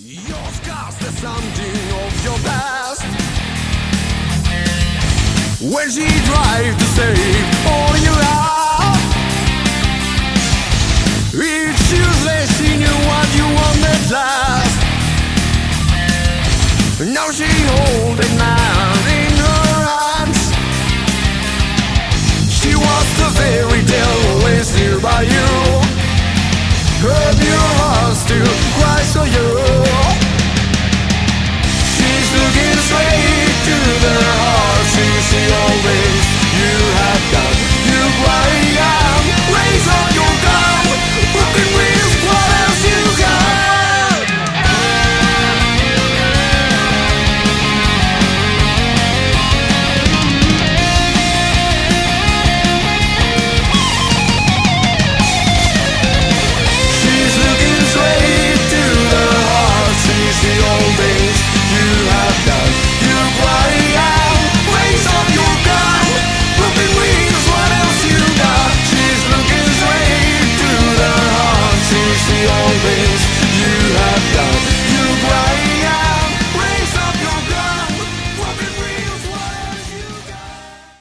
Your scars, the something of your past. When she tried to save all your